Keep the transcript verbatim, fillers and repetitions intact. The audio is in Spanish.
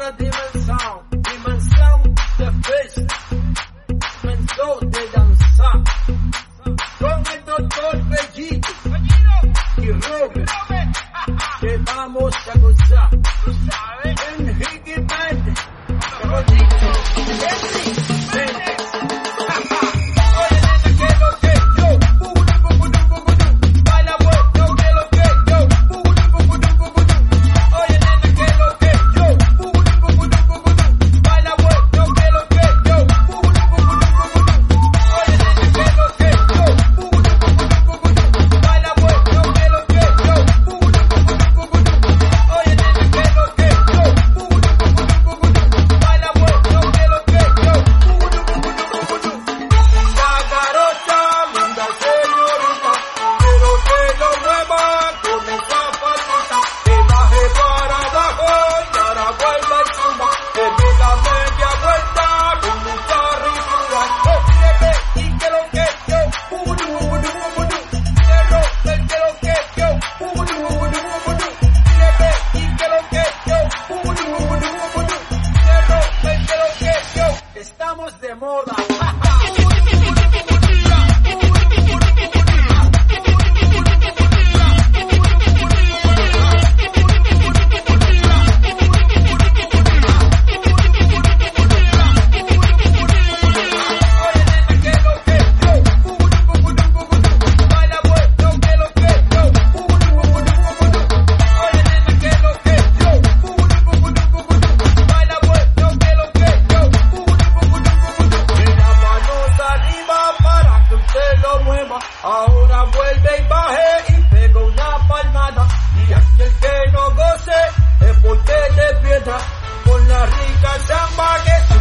otra dimensión, dimensión de fiesta, dimensión de danzar, con el doctor Bellito y Robert, que vamos a gozar, en Ricky Band, Rodrigo, Henry, Méndez. Estamos de moda. Ahora vuelve y baje y pega una palmada. Y aquel que no goce es porque de piedra con la rica samba que